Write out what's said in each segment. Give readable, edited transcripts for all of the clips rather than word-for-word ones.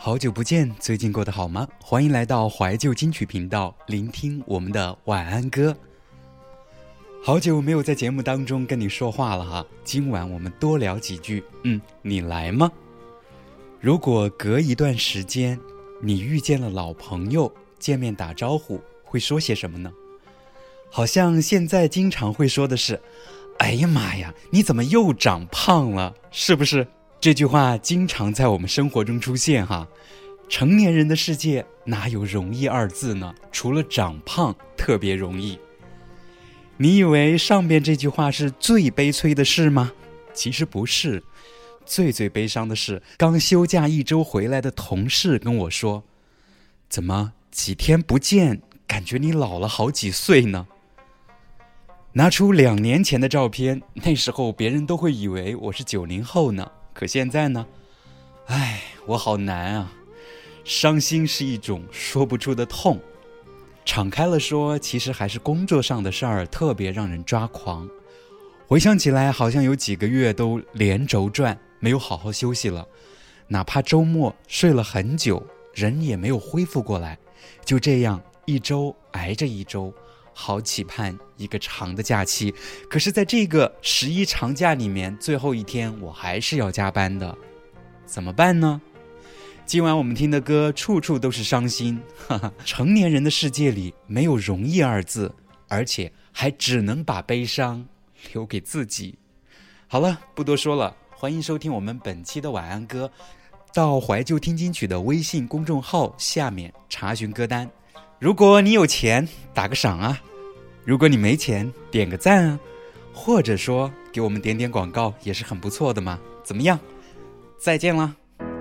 好久不见，最近过得好吗？欢迎来到怀旧金曲频道，聆听我们的晚安歌。好久没有在节目当中跟你说话了哈，今晚我们多聊几句，你来吗？如果隔一段时间你遇见了老朋友，见面打招呼会说些什么呢？好像现在经常会说的是，哎呀妈呀，你怎么又长胖了，是不是？这句话经常在我们生活中出现哈。成年人的世界哪有容易二字呢？除了长胖特别容易。你以为上边这句话是最悲催的事吗？其实不是，最悲伤的是刚休假1周回来的同事跟我说，怎么几天不见感觉你老了好几岁呢？拿出2年前的照片，那时候别人都会以为我是90后呢，可现在呢，我好难啊。伤心是一种说不出的痛，敞开了说，其实还是工作上的事儿特别让人抓狂。回想起来，好像有几个月都连轴转，没有好好休息了，哪怕周末睡了很久，人也没有恢复过来。就这样1周挨着1周，好期盼一个长的假期。可是在这个11长假里面，最后一天我还是要加班的，怎么办呢？今晚我们听的歌处处都是伤心，成年人的世界里没有容易2字，而且还只能把悲伤留给自己。好了，不多说了，欢迎收听我们本期的晚安歌，到怀旧听金曲的微信公众号下面查询歌单。如果你有钱打个赏啊，如果你没钱点个赞啊，或者说给我们点广告也是很不错的嘛。怎么样？再见啦。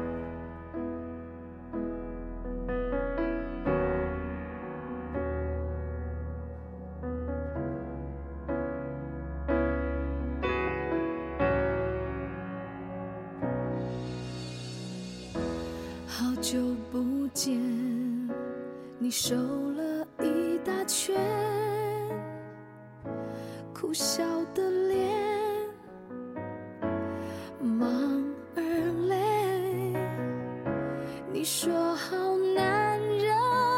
好久不见，你瘦了一大圈，苦笑的脸，忙而累。你说好男人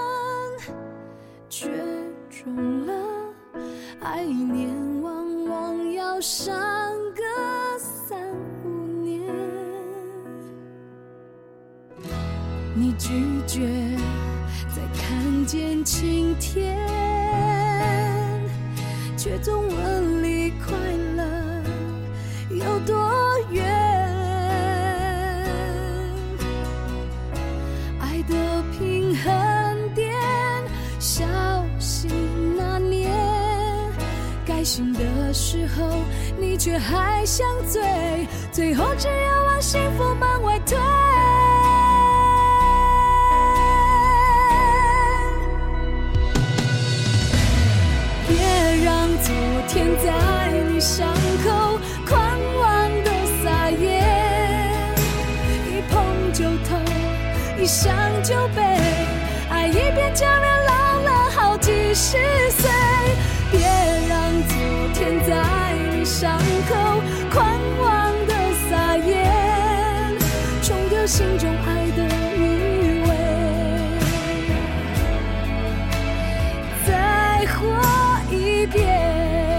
绝种了，爱一年往往要上个3-5年。你拒绝再看见晴天，却总问离快乐有多远。爱的平衡点，小心拿捏，该醒的时候你却还想醉，最后只有往幸福门外推。昨天在你伤口狂妄的撒野，一碰就痛，一想就悲，爱一遍叫人老了好几十岁。别让昨天在你伤口狂妄的撒野，冲掉心中爱的余味，再活一遍。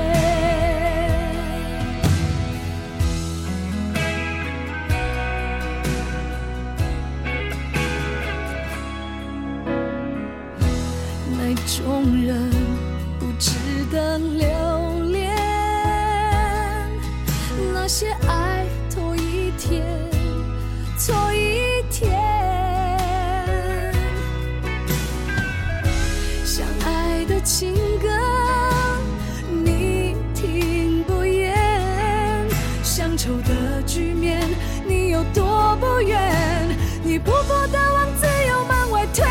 那种人不值得留恋，那些爱拖一天错一天，相爱的情歌你听不厌，乡愁的局面你有多不愿，你步步地往自由门外推。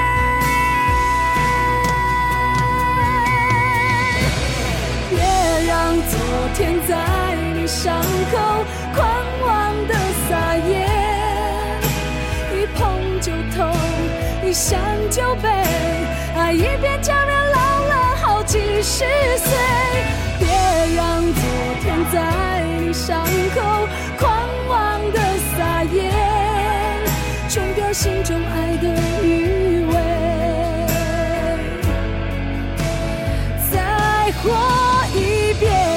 昨天在你伤口狂妄的撒野，一碰就痛，一想就悲，爱一遍叫人老了好几十岁。别让昨天在你伤口狂妄的撒野，冲掉心中活一遍。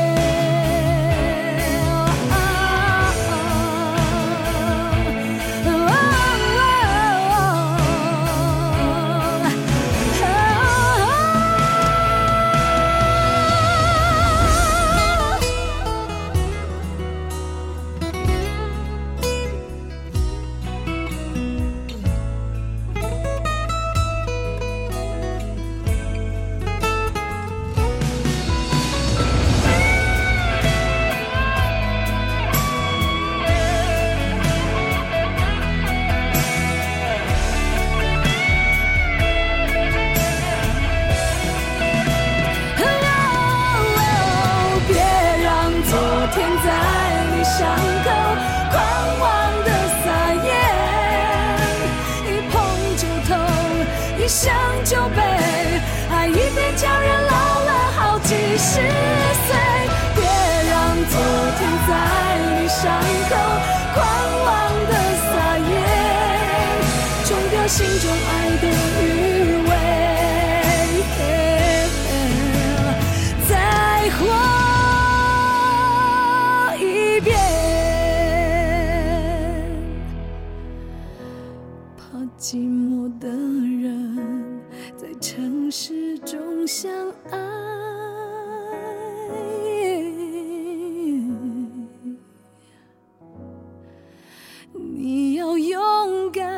想就被爱一遍叫人老了好几十岁，别让昨天在你伤口狂妄的撒野，冲掉心中爱的余味，再活一遍，怕寂寞的人在城市中相爱，你要勇敢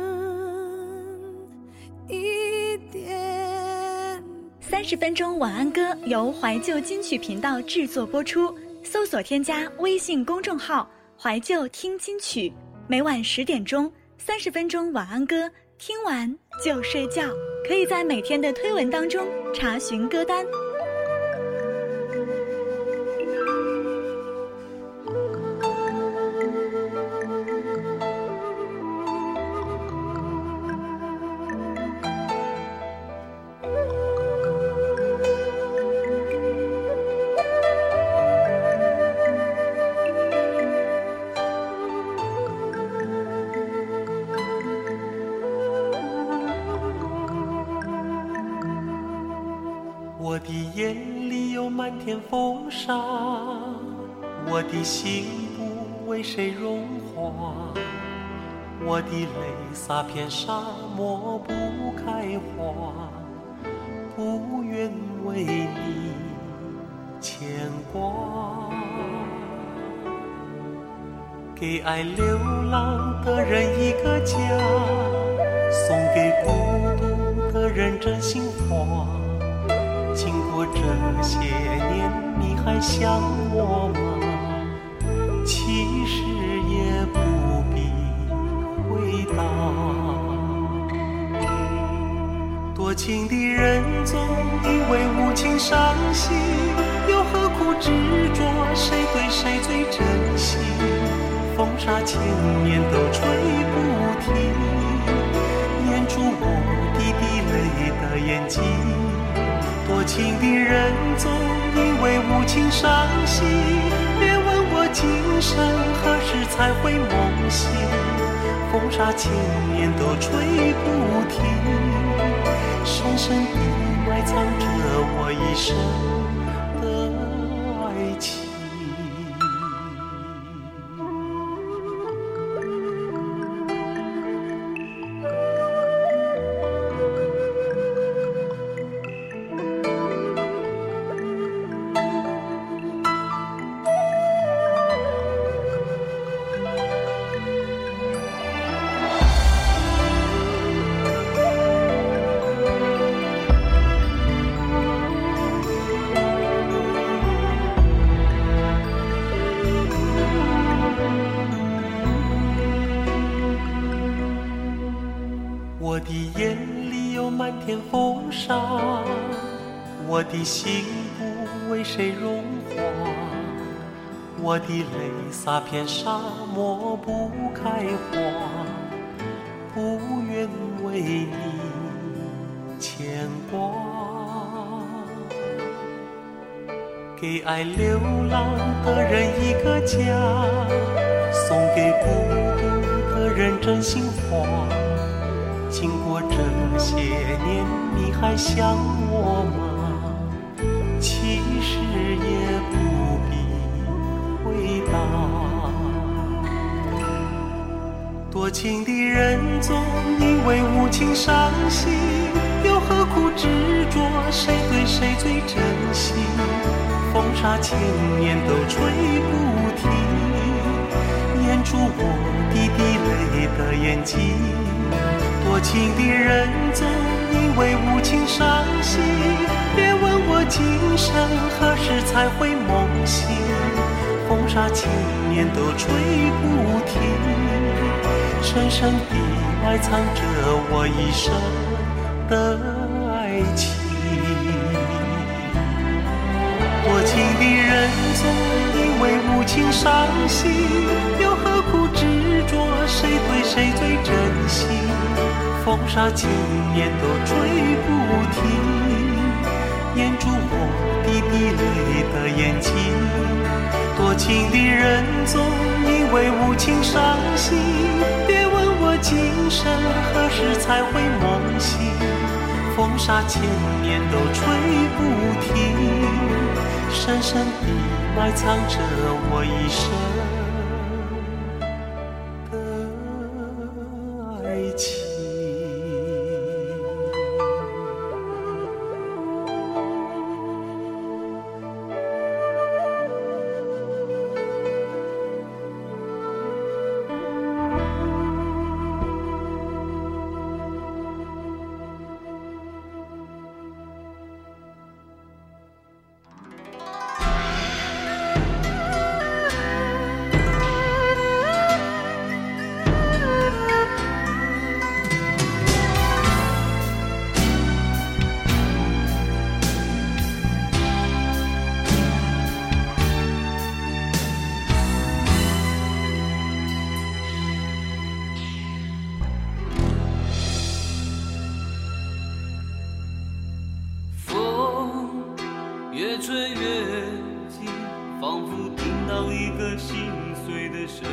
一点。 30分钟晚安歌由怀旧金曲频道制作播出，搜索添加微信公众号怀旧听金曲，每晚10点钟30分钟晚安歌，听完就睡觉。可以在每天的推文当中查询歌单。 我的眼里有漫天风沙，我的心不为谁融化，我的泪洒遍沙漠不开花，不愿为你牵挂。给爱流浪的人一个家，送给孤独的人真心话。经过这些年，你还想我吗？其实也不必回答。多情的人总因为无情伤心，又何苦执着谁对谁最真心？风沙千年都吹不停，掩住我滴滴泪的眼睛。多情的人总因为无情伤心，别问我今生何时才会梦醒。风沙千年都吹不停，深深地埋藏着我一生的爱情。我的眼里有漫天风沙，我的心不为谁融化，我的泪洒遍沙漠不开花，不愿为你牵挂。给爱流浪的人一个家，送给孤独的人真心话。经过这些年，你还想我吗？ 情的人总因为无情伤心，又何苦执着谁对谁最真心？风沙千年都吹不停，掩住我滴滴泪的眼睛。多情的人总因为无情伤心，别问我今生何时才会梦醒。风沙千年都吹不停，深深地埋藏着我一生的爱情。多情的人总因为无情伤心，又何苦执着谁对谁最真心？风沙千年都吹不停，掩住我滴滴泪的眼睛。多情的人总因为无情伤心，别问我今生何时才会梦醒。风沙千年都吹不停，深深地埋藏着我一生的爱情。 越吹越近，仿佛听到一个心碎的声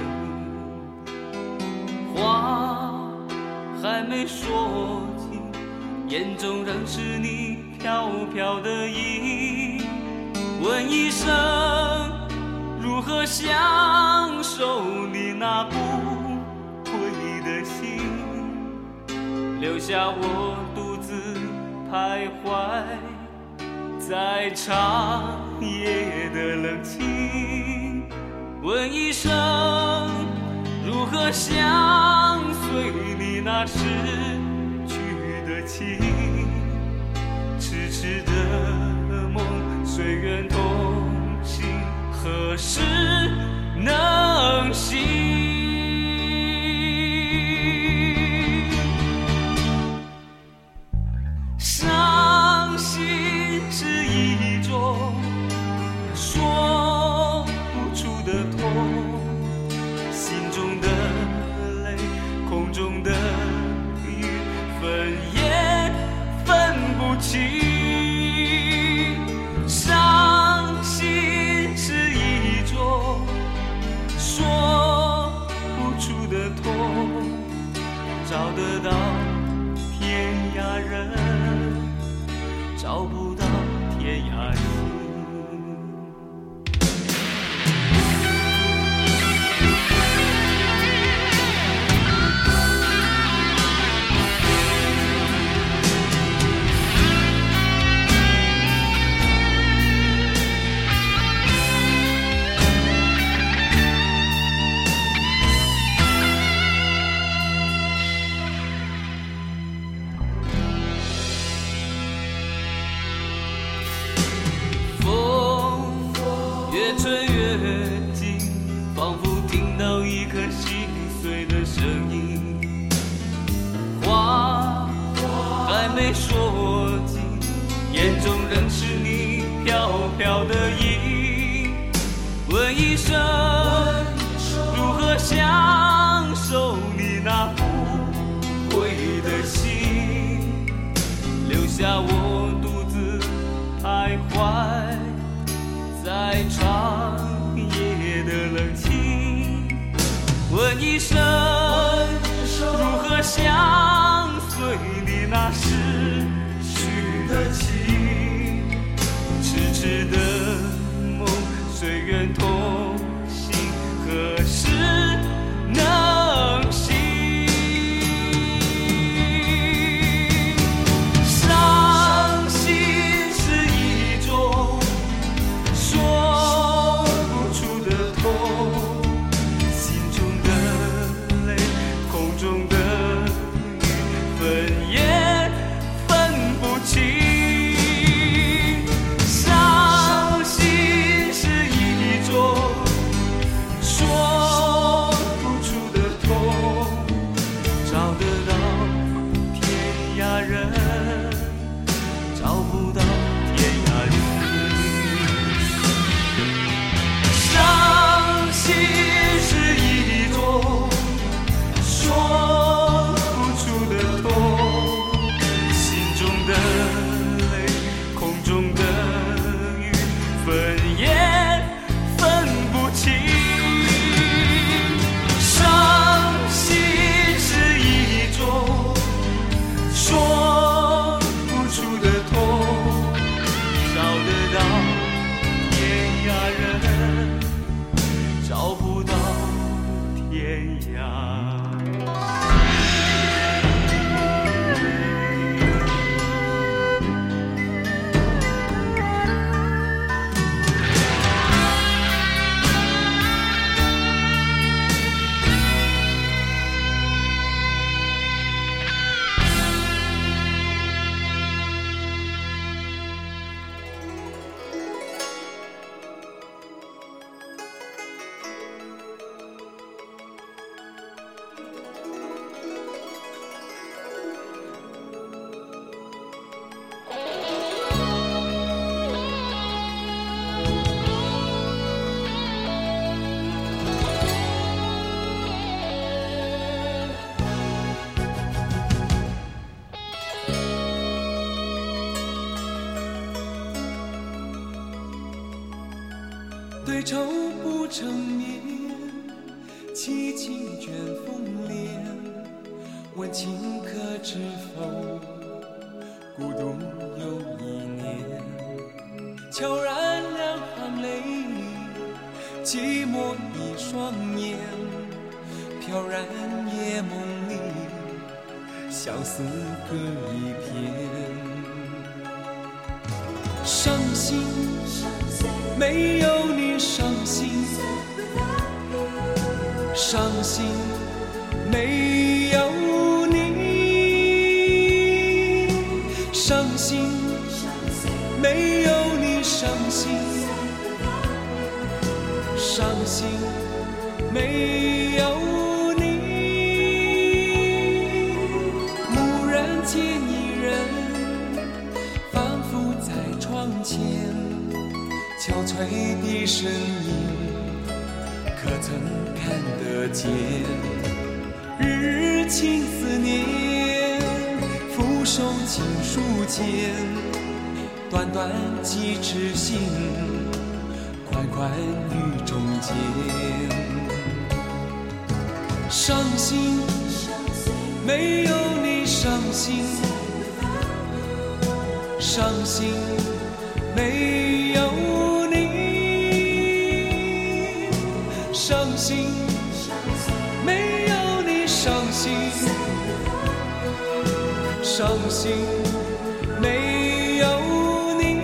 音。话还没说尽，眼中仍是你飘飘的影。问一声如何享受你那不归的心，留下我独自徘徊在长夜的冷清。问一声如何相随你那逝去的情，痴痴的梦随缘同行，何时能醒？伤心是一种说不出的痛，心中的泪，空中的雨，分也分不清。伤心是一种说不出的痛，找得到天涯人，找不到天涯心。越吹越近，仿佛听到一颗心碎的声音。话还没说尽，眼中仍是你飘飘的影。问一声如何享受你那不归的心，留下我独自徘徊在长夜的冷清。问一声如何相随你那逝去的情，痴痴的梦随缘同行，何时能醒？ 涯人，找不到天涯。 对愁不成眠，凄清卷风帘。问情客知否？孤独又一年。悄然两行泪，寂寞一双眼。飘然夜梦里，相思各一片。伤心，没有你伤心，伤心没有你，伤心没有你伤心，伤心没有你，蓦然见一人，仿佛在窗前。憔悴的身影，可曾看得见？日日情思念，俯首情书间。短短几纸信，款款雨中间。伤心，没有你伤心，伤心没有伤心，没有你伤心，伤心没有你。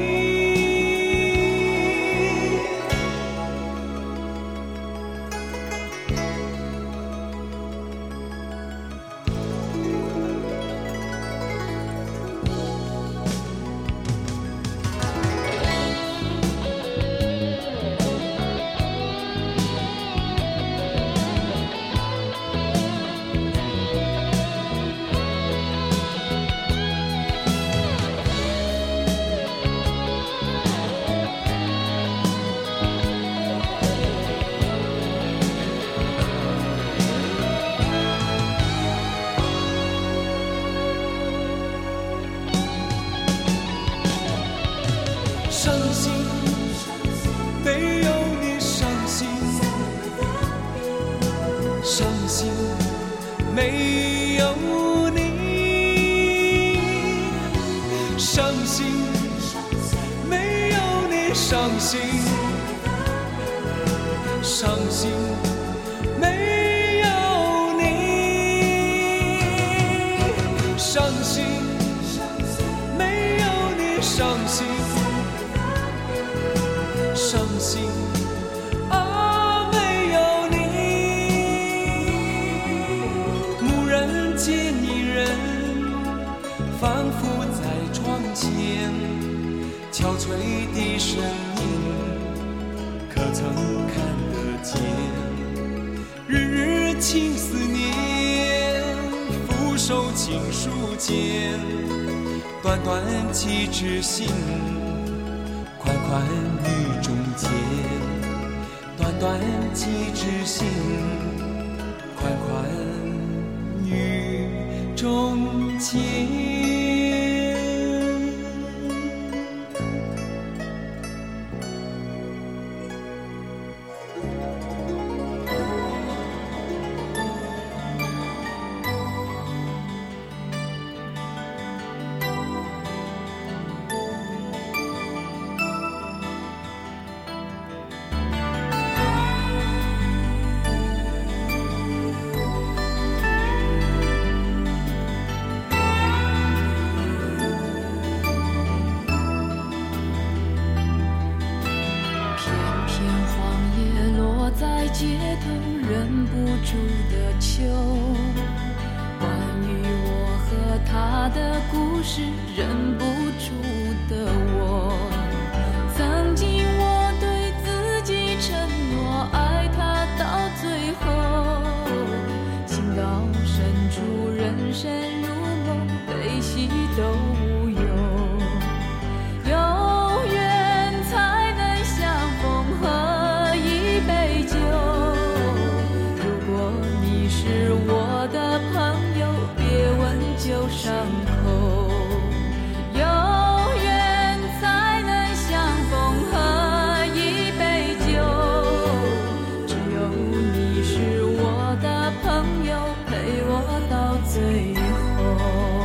伤心，没有你伤心，伤心没有你，伤心没有你伤心，伤心没有你，伤心没有你伤心。伤心啊，没有你，蓦然见一人，仿佛在窗前。憔悴的身影，可曾看得见？日日情思念，俯首情书间。短短几纸信，款款雨中间，短短几纸信，款款雨中间。 街头忍不住的求，关于我和他的故事，忍不住的我。曾经我对自己承诺，爱他到最后，情到深处，人生如梦，悲喜都无忧。有缘才能相逢，喝一杯酒。如果你是我的朋友，别问旧伤口。有缘才能相逢，喝一杯酒。只有你是我的朋友，陪我到最后。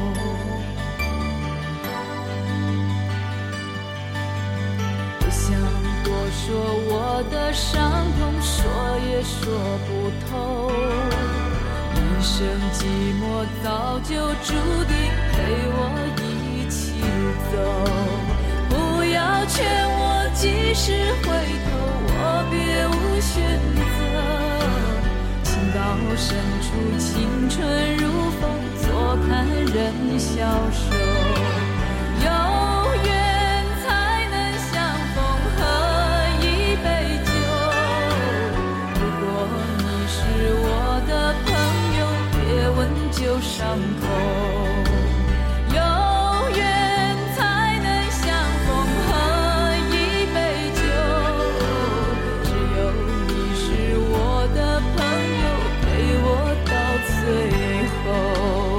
不想多说我的伤痛，说也说不透。一生寂寞早就注定，陪我一起走。不要劝我及时回头，我别无选择。情到深处，青春如风，坐看人消瘦。有缘才能相逢，喝一杯酒。如果你是我的朋友，别问旧伤口。有缘才能相逢，喝一杯酒。只有你是我的朋友，陪我到最后。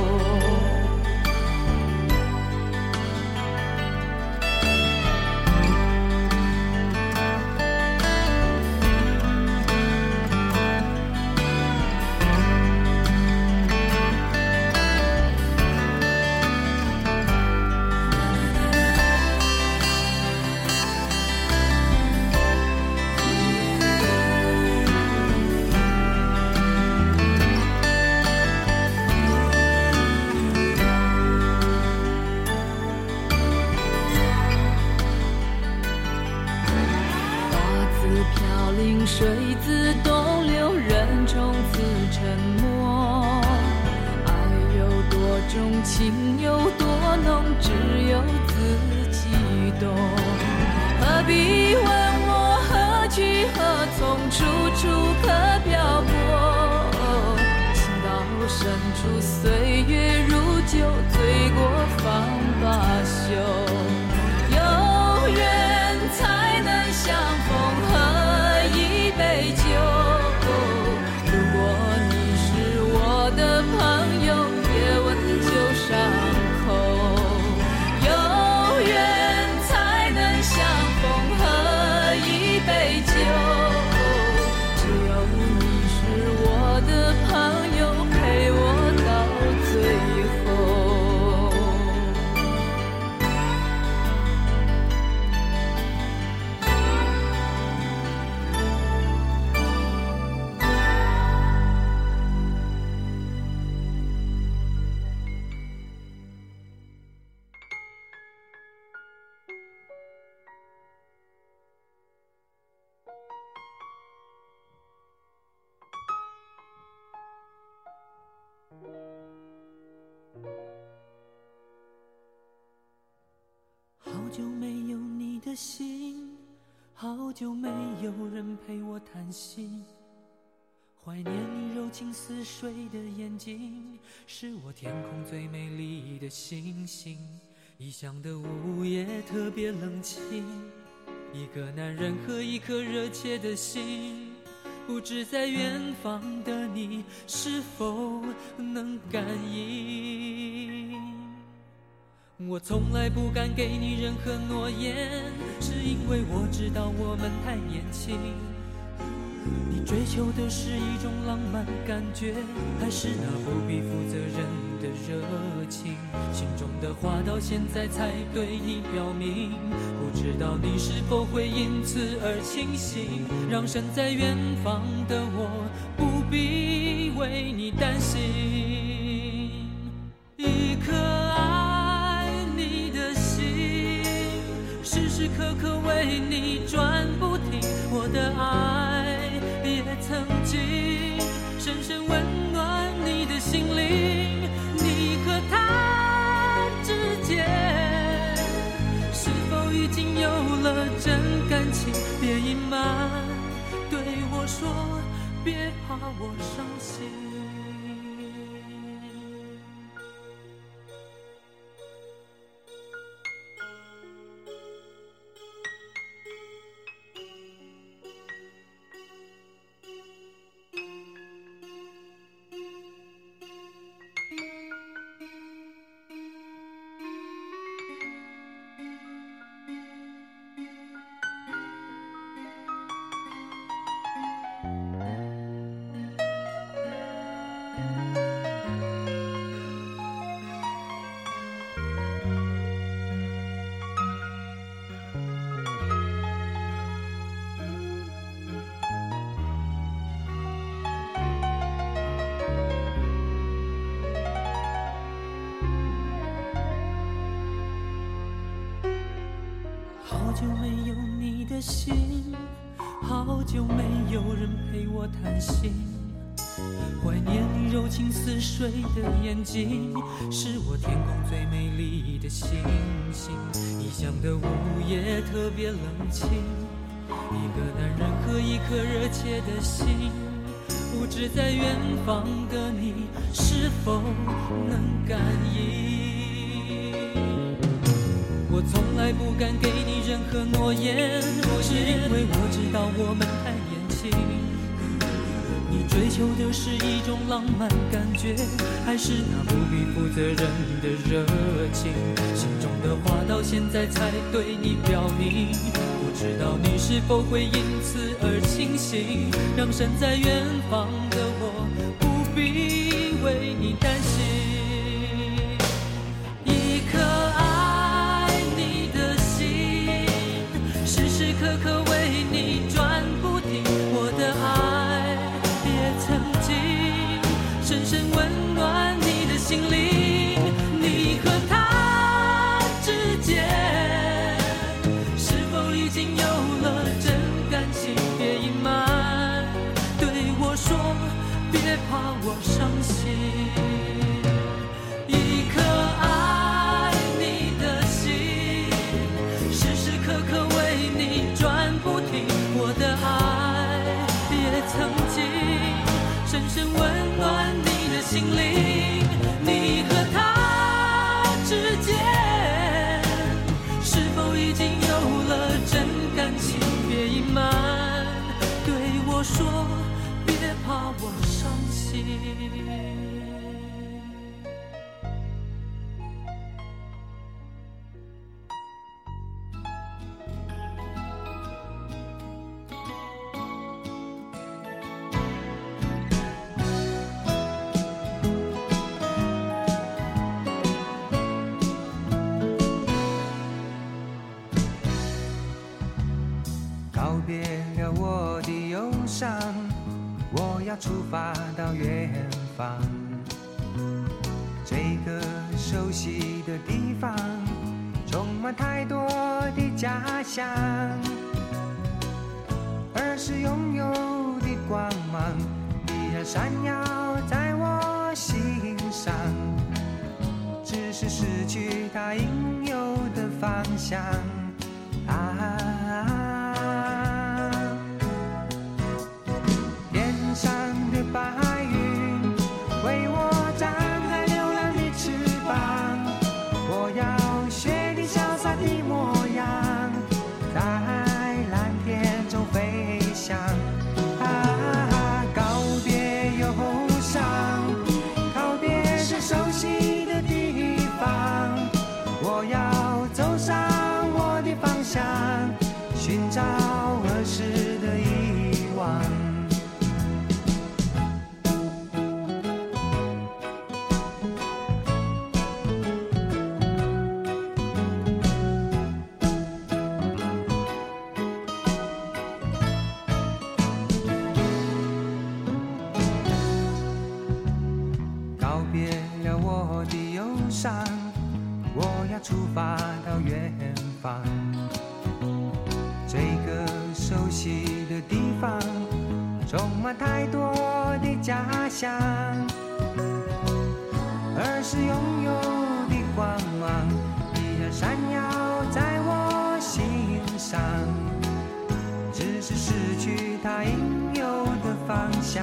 水自东流，人从此沉默。爱有多重，情有多浓，只有自己懂。何必问我何去何从，处处可漂泊。情到深处，岁月如酒，醉过方罢休。有缘才能相逢，喝一杯酒。如果你是我的朋友，别问旧伤口。有缘才能相逢，喝一杯酒。只有你是我的朋友，陪我到最后。 好久没有你的信，好久没有人陪我谈心。怀念你柔情似水的眼睛，是我天空最美丽的星星。异乡的午夜特别冷清，一个男人和一颗热切的心，不知在远方的你是否能感应。我从来不敢给你任何诺言，是因为我知道我们太年轻。你追求的是一种浪漫感觉，还是那不必负责任的热情？心中的话到现在才对你表明，不知道你是否会因此而清醒，让身在远方的我不必为你担心。一颗爱你的心，时时刻刻为你转不停，我的爱别心灵，你和他之间是否已经有了真感情？别隐瞒，对我说，别怕我伤心。好久没有你的心，好久没有人陪我谈心，怀念你柔情似水的眼睛，是我天空最美丽的星星。异乡的午夜特别冷清，一个男人和一颗热切的心，不知在远方的你是否能感应。我从来不敢给你任何诺言，是因为我知道我们太年轻。你追求的是一种浪漫感觉，还是那不必负责任的热情？心中的话到现在才对你表明，不知道你是否会因此而清醒，让身在远方的我不必为你担心。一颗爱你的心，时时刻刻为你转不停，我的爱也曾经深深温暖你的心灵。你和他之间是否已经有了真感情？别隐瞒，对我说，别怕我伤心。一颗爱你的心，时时刻刻为你转不停，我的爱也曾经深深温暖你的心灵。你和他之间是否已经有了真感情？别隐瞒，对我说，别怕我伤心。 告别了我的忧伤，我要出发到远方，这个熟悉的地方充满太多的家乡，儿时拥有的光芒依然闪耀在我心上，只是失去它应有的方向啊。天上的白云为我展开流浪的翅膀，我要学你潇洒的模样，在蓝天中飞翔啊。告别忧伤，告别这熟悉的地方，我要走上我的方向，寻找儿时的遗忘。告别了我的忧伤，我要出发到远方，这个熟悉的地方充满太多的家乡， 时拥有的光芒，依然闪耀在我心上，只是失去它应有的方向。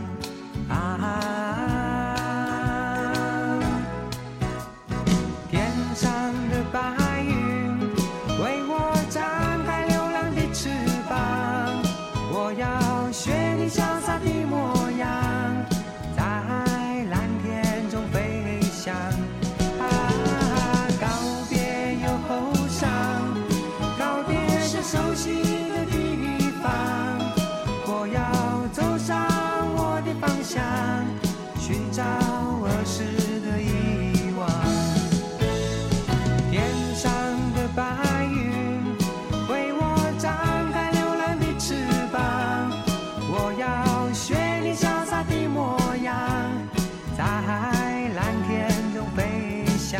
天上的白云为我展开流浪的翅膀，我要学你潇洒的模样，在蓝天中飞翔。告别又后伤，告别这熟悉的地方，我要走上我的方向，寻找儿时的遗忘。天上的白云为我展开流浪的翅膀，我要学你潇洒的模样，在蓝天中飞翔。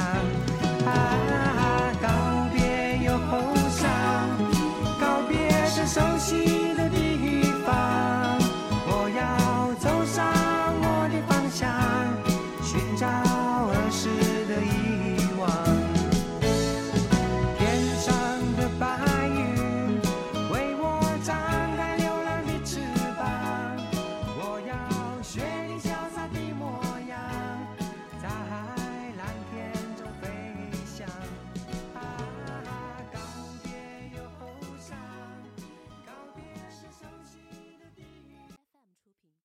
告别又后伤，告别这熟悉的地方，我要走上我的方向，寻找儿时